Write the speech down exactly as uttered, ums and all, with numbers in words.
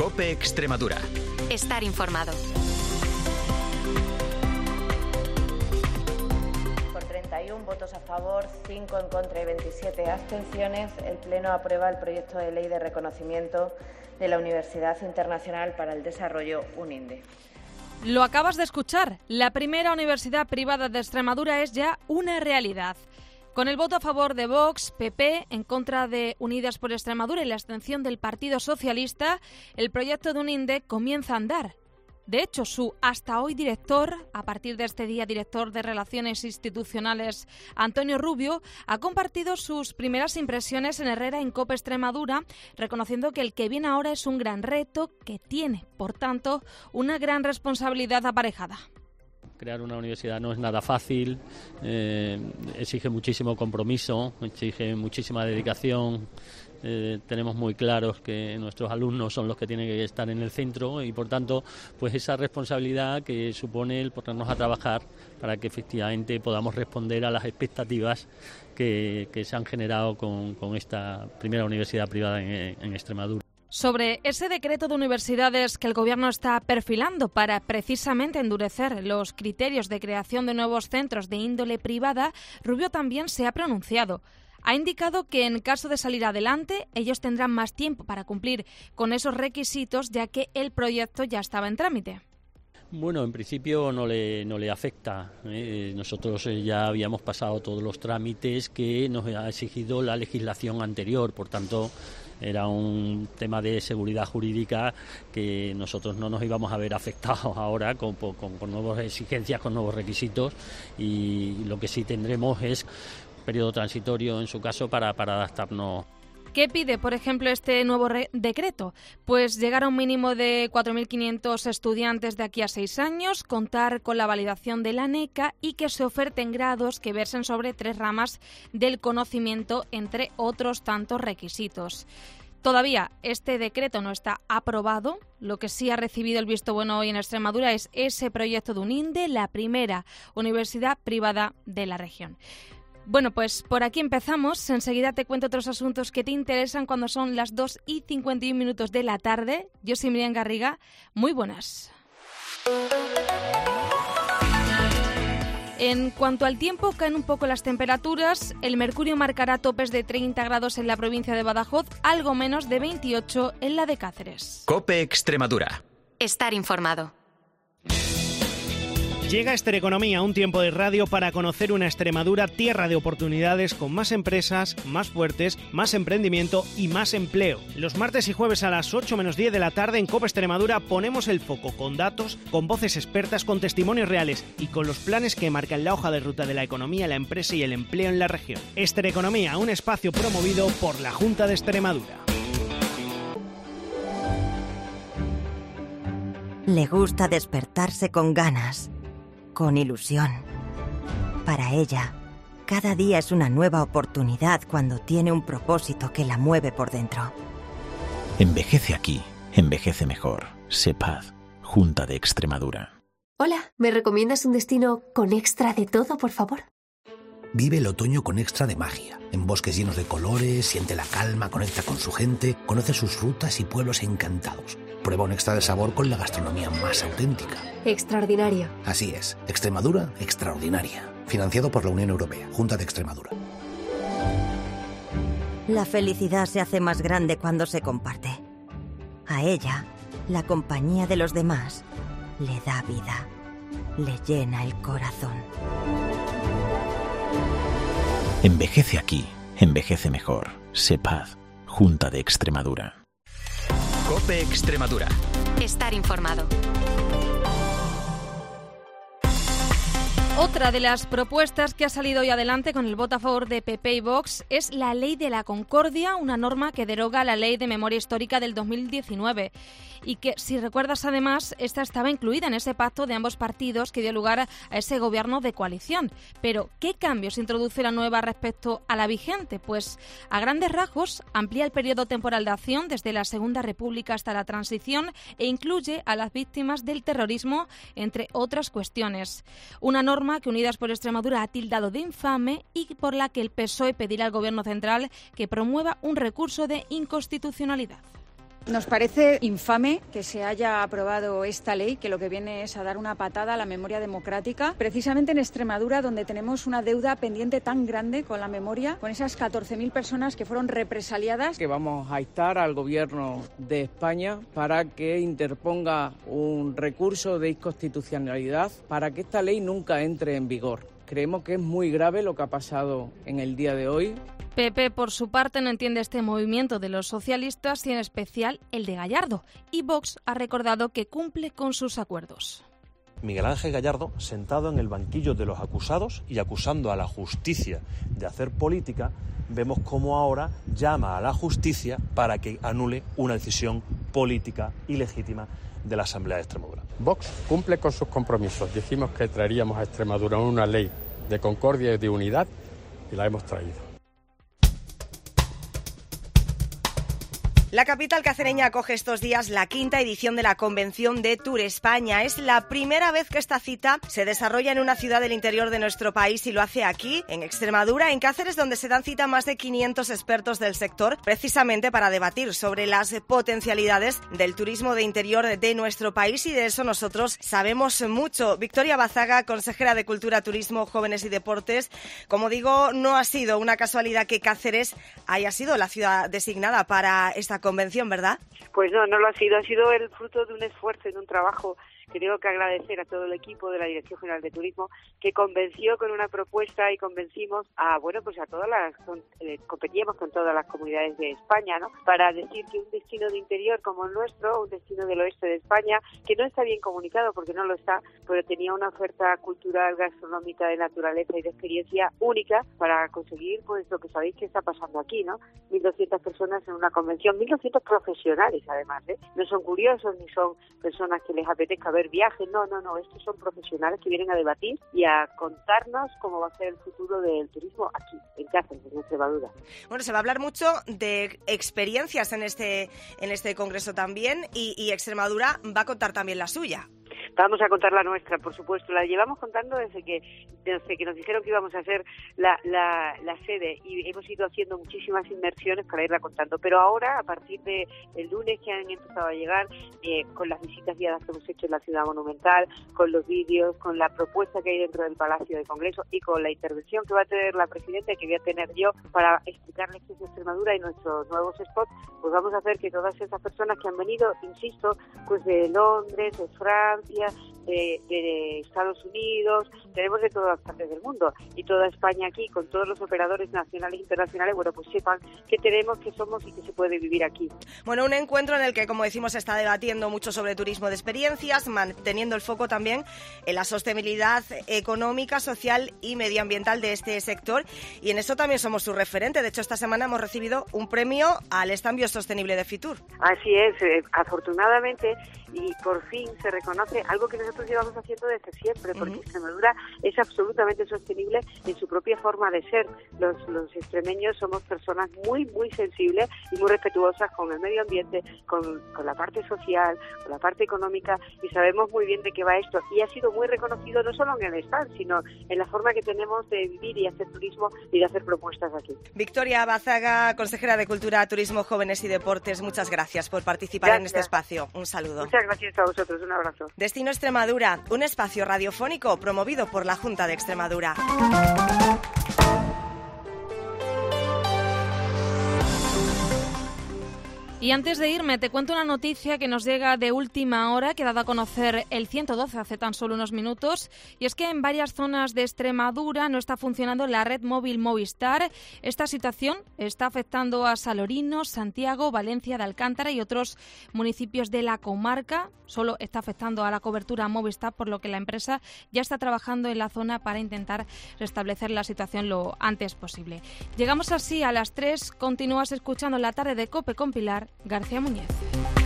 COPE Extremadura. Estar informado. Por treinta y uno votos a favor, cinco en contra y veintisiete abstenciones, el Pleno aprueba el proyecto de ley de reconocimiento de la Universidad Internacional para el Desarrollo, UNINDE. Lo acabas de escuchar. La primera universidad privada de Extremadura es ya una realidad. Con el voto a favor de Vox, P P, en contra de Unidas por Extremadura y la abstención del Partido Socialista, el proyecto de UNINDE comienza a andar. De hecho, su hasta hoy director, a partir de este día director de Relaciones Institucionales, Antonio Rubio, ha compartido sus primeras impresiones en Herrera en COPE Extremadura, reconociendo que el que viene ahora es un gran reto que tiene, por tanto, una gran responsabilidad aparejada. Crear una universidad no es nada fácil, eh, exige muchísimo compromiso, exige muchísima dedicación. Eh, tenemos muy claros que nuestros alumnos son los que tienen que estar en el centro y, por tanto, pues esa responsabilidad que supone el ponernos a trabajar para que efectivamente podamos responder a las expectativas que, que se han generado con, con esta primera universidad privada en, en Extremadura. Sobre ese decreto de universidades que el Gobierno está perfilando para precisamente endurecer los criterios de creación de nuevos centros de índole privada, Rubio también se ha pronunciado. Ha indicado que en caso de salir adelante, ellos tendrán más tiempo para cumplir con esos requisitos, ya que el proyecto ya estaba en trámite. Bueno, en principio no le, no le afecta. ¿eh? Nosotros ya habíamos pasado todos los trámites que nos ha exigido la legislación anterior, por tanto, era un tema de seguridad jurídica que nosotros no nos íbamos a ver afectados ahora con, con, con nuevas exigencias, con nuevos requisitos, y lo que sí tendremos es periodo transitorio en su caso para, para adaptarnos. ¿Qué pide, por ejemplo, este nuevo re- decreto? Pues llegar a un mínimo de cuatro mil quinientos estudiantes de aquí a seis años, contar con la validación de la NECA y que se oferten grados que versen sobre tres ramas del conocimiento, entre otros tantos requisitos. Todavía este decreto no está aprobado. Lo que sí ha recibido el visto bueno hoy en Extremadura es ese proyecto de UNINDE, la primera universidad privada de la región. Bueno, pues por aquí empezamos. Enseguida te cuento otros asuntos que te interesan cuando son las dos y cincuenta y un minutos de la tarde. Yo soy Miriam Garriga. Muy buenas. En cuanto al tiempo, caen un poco las temperaturas. El mercurio marcará topes de treinta grados en la provincia de Badajoz, algo menos de veintiocho en la de Cáceres. COPE Extremadura. Estar informado. Llega Estereconomía, un tiempo de radio para conocer una Extremadura tierra de oportunidades con más empresas, más fuertes, más emprendimiento y más empleo. Los martes y jueves a las ocho menos diez de la tarde en COPE Extremadura ponemos el foco con datos, con voces expertas, con testimonios reales y con los planes que marcan la hoja de ruta de la economía, la empresa y el empleo en la región. Estereconomía, un espacio promovido por la Junta de Extremadura. Le gusta despertarse con ganas, con ilusión. Para ella, cada día es una nueva oportunidad cuando tiene un propósito que la mueve por dentro. Envejece aquí, envejece mejor. SEPAD, Junta de Extremadura. Hola, ¿me recomiendas un destino con extra de todo, por favor? Vive el otoño con extra de magia. En bosques llenos de colores, siente la calma, conecta con su gente, conoce sus rutas y pueblos encantados. Prueba un extra de sabor con la gastronomía más auténtica. Extraordinario. Así es, Extremadura extraordinaria. Financiado por la Unión Europea, Junta de Extremadura. La felicidad se hace más grande cuando se comparte. A ella, la compañía de los demás le da vida, le llena el corazón. Envejece aquí, envejece mejor. SEPAD, Junta de Extremadura. COPE Extremadura. Estar informado. Otra de las propuestas que ha salido hoy adelante con el voto a favor de P P y Vox es la Ley de la Concordia, una norma que deroga la Ley de Memoria Histórica del dos mil diecinueve y que, si recuerdas además, esta estaba incluida en ese pacto de ambos partidos que dio lugar a ese gobierno de coalición. Pero, ¿qué cambios introduce la nueva respecto a la vigente? Pues, a grandes rasgos, amplía el periodo temporal de acción desde la Segunda República hasta la transición e incluye a las víctimas del terrorismo, entre otras cuestiones. Una norma que Unidas por Extremadura ha tildado de infame y por la que el P S O E pedirá al Gobierno central que promueva un recurso de inconstitucionalidad. Nos parece infame que se haya aprobado esta ley, que lo que viene es a dar una patada a la memoria democrática, precisamente en Extremadura, donde tenemos una deuda pendiente tan grande con la memoria, con esas catorce mil personas que fueron represaliadas. Que vamos a instar al Gobierno de España para que interponga un recurso de inconstitucionalidad para que esta ley nunca entre en vigor. Creemos que es muy grave lo que ha pasado en el día de hoy. P P, por su parte, no entiende este movimiento de los socialistas y en especial el de Gallardo. Y Vox ha recordado que cumple con sus acuerdos. Miguel Ángel Gallardo, sentado en el banquillo de los acusados y acusando a la justicia de hacer política, vemos cómo ahora llama a la justicia para que anule una decisión política ilegítima de la Asamblea de Extremadura. Vox cumple con sus compromisos. Dijimos que traeríamos a Extremadura una ley de concordia y de unidad y la hemos traído. La capital cacereña acoge estos días la quinta edición de la Convención de Tour España. Es la primera vez que esta cita se desarrolla en una ciudad del interior de nuestro país y lo hace aquí, en Extremadura, en Cáceres, donde se dan cita más de quinientos expertos del sector, precisamente para debatir sobre las potencialidades del turismo de interior de nuestro país, y de eso nosotros sabemos mucho. Victoria Bazaga, consejera de Cultura, Turismo, Jóvenes y Deportes. Como digo, no ha sido una casualidad que Cáceres haya sido la ciudad designada para esta convención, ¿verdad? Pues no, no lo ha sido. Ha sido el fruto de un esfuerzo y de un trabajo que tengo que agradecer a todo el equipo de la Dirección General de Turismo, que convenció con una propuesta y convencimos a, bueno, pues a todas las, con, eh, competíamos con todas las comunidades de España, ¿no? Para decir que un destino de interior como el nuestro, un destino del oeste de España, que no está bien comunicado porque no lo está, pero tenía una oferta cultural, gastronómica, de naturaleza y de experiencia única para conseguir, pues, lo que sabéis que está pasando aquí, ¿no? mil doscientas personas en una convención, mil doscientos profesionales además, ¿eh? No son curiosos ni son personas que les apetezca ver viajes, no, no, no, estos son profesionales que vienen a debatir y a contarnos cómo va a ser el futuro del turismo aquí, en Cáceres, en Extremadura. Bueno, se va a hablar mucho de experiencias en este en este congreso también, y, y Extremadura va a contar también la suya. Vamos a contar la nuestra, por supuesto. La llevamos contando desde que desde que nos dijeron que íbamos a hacer la, la, la sede, y hemos ido haciendo muchísimas inmersiones para irla contando. Pero ahora, a partir de el lunes que han empezado a llegar, eh, con las visitas guiadas que hemos hecho en la Ciudad Monumental, con los vídeos, con la propuesta que hay dentro del Palacio de Congreso y con la intervención que va a tener la presidenta y que voy a tener yo para explicarles qué es Extremadura y nuestros nuevos spots, pues vamos a hacer que todas esas personas que han venido, insisto, pues de Londres, de Francia, De, de Estados Unidos, tenemos de todas partes del mundo, y toda España aquí, con todos los operadores nacionales e internacionales, bueno, pues sepan que tenemos, que somos y que se puede vivir aquí. Bueno, un encuentro en el que, como decimos, se está debatiendo mucho sobre turismo de experiencias, manteniendo el foco también en la sostenibilidad económica, social y medioambiental de este sector, y en eso también somos su referente. De hecho, esta semana hemos recibido un premio al stand biosostenible de Fitur. Así es, eh, afortunadamente, y por fin se reconoce algo que nosotros llevamos haciendo desde siempre, porque uh-huh. Extremadura es absolutamente sostenible en su propia forma de ser. Los, los extremeños somos personas muy, muy sensibles y muy respetuosas con el medio ambiente, con, con la parte social, con la parte económica, y sabemos muy bien de qué va esto. Y ha sido muy reconocido no solo en el stand, sino en la forma que tenemos de vivir y hacer turismo y de hacer propuestas aquí. Victoria Bazaga, consejera de Cultura, Turismo, Jóvenes y Deportes, muchas gracias por participar gracias. en este espacio. Un saludo. Muchas gracias a vosotros, un abrazo. Destino Extremadura, un espacio radiofónico promovido por la Junta de Extremadura. Y antes de irme, te cuento una noticia que nos llega de última hora, que ha dado a conocer el ciento doce hace tan solo unos minutos, y es que en varias zonas de Extremadura no está funcionando la red móvil Movistar. Esta situación está afectando a Salorino, Santiago, Valencia de Alcántara y otros municipios de la comarca. Solo está afectando a la cobertura Movistar, por lo que la empresa ya está trabajando en la zona para intentar restablecer la situación lo antes posible. Llegamos así a las tres. Continúas escuchando La Tarde de COPE con Pilar García Muñez.